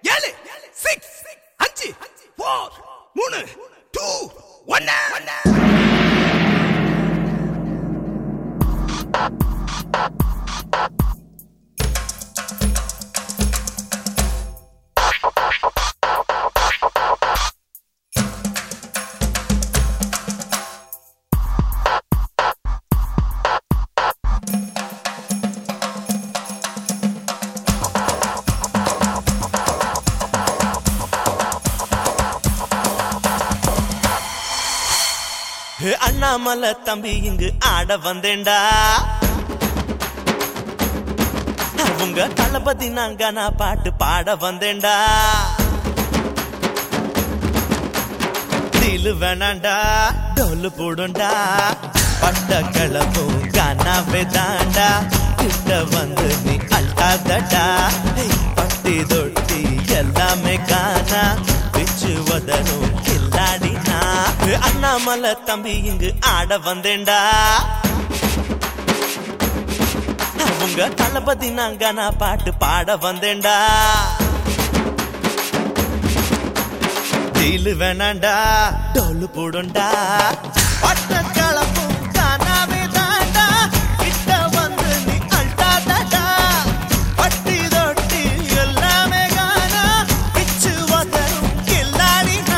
7 6 5 4 3 2 1 அண்ணாமலை தம்பி இங்கு ஆட வந்தேன்டா உங்க தளபதி நாங்க நான் பாட்டு பாட வந்தேன்டா தீலு வேணாண்டா டோலு போடுண்டா பட்ட கிளம்பும் கானாவே தாண்டா கிட்ட வந்து நீ அல்டாதடா பட்டி தொட்டி எல்லாமே காணா பிச்சு வதனும் கில்லாடினா அண்ணாமலை தம்பி இங்கு ஆட வந்தேன்டா உங்க தளபதி நாங்க நான் பாட்டு பாட வந்தேன்டா தீலு வேணாண்டா டோலு போடுண்டா பட்ட கிளம்பும் கானாவே தாண்டா கிட்ட வந்து நீ அல்டாதடா பட்டி தொட்டி எல்லாமே காணா பிச்சு வதனும் கில்லாடினா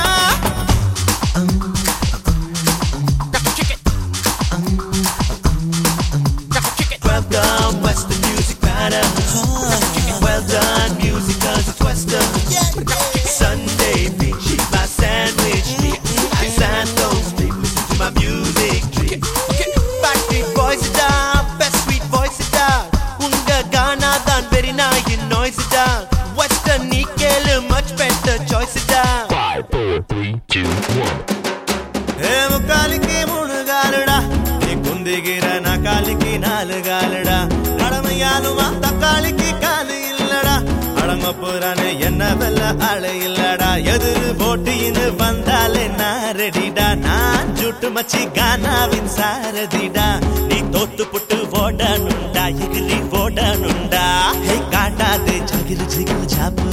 Well done, Western music pattern. Well done, music cause it's Western. Sunday, bitch, eat my sandwich. Santos, they listen to my music. Backstreet boys it down, best sweet voice it down. Unga Ghana done very nice in noise it down. Western Nickel, much better choice it down. 5, 4, 3, 2, 1. Hey, mukaliki moonu gaalada. குந்திகிற நக்காலிக்கு 4 காலடா கடமையாலுமா தக்காளிக்கு காலு இல்லடா அடங்க போறானே என்ன வெல்ல ஆளு இல்லடா எதிர் போட்டின்னு வந்தாலே நான் ரெடிடா நான் ஜுட்டு மச்சி கானாவின் சாரதிடா நீ தோத்து புட்டு ஓடணுண்டா எகிரி ஓடணுண்டா ஹே காட்டாதே ஜகிரு ஜிகிரு ஜாப்பு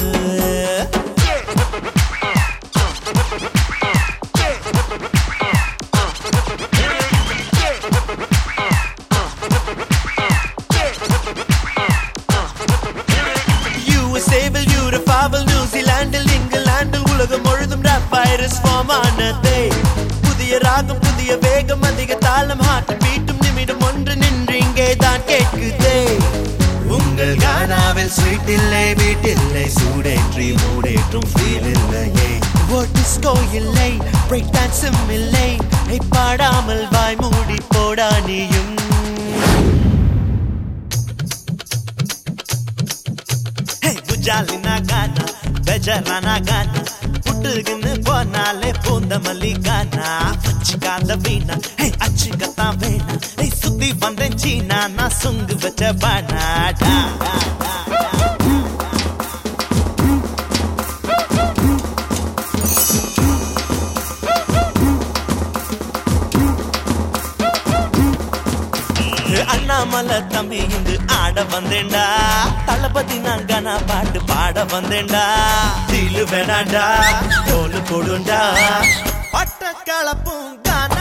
நியூசிலாண்டில் இங்கிலாண்டில் உலகம் முழுதும் ராப் வைரஸ் ஃபார்ம் ஆனதே புதிய ராகம் புதிய வேகம் அதிக தாளம் ஹார்ட் பீட்டும் நிமிடம் ஒன்று நின்று இங்கே தான் கேட்குதே உங்கள் கானாவில் ஸ்வீட் இல்லை பீட் இல்லை சூடேற்றி மூடேற்றும் ஃபீல் இல்லையே ஒரு டிஸ்கோ இல்லை பிரேக் டான்ஸும் இல்லை பாடாமல் வாய் மூடி போடா நீயும் ஜாலினா கானா பெஜரானா கானா புட்டுக்குன்னு போனாலே பூந்த மல்லிகானா வச்சுக்காத வீணா அச்சுக்கத்தான் வேணா சுத்தி வந்தேன் சீனா நான் சுங்கு வச்ச பானாடா அண்ணாமலை தம்பி இங்கு ஆட வந்தேன்டா தளபதி நாங்க நான் பாட்டு பாட வந்தேன்டா தீலு வேணாண்டா டோலு போடுண்டா பட்ட கலப்பும்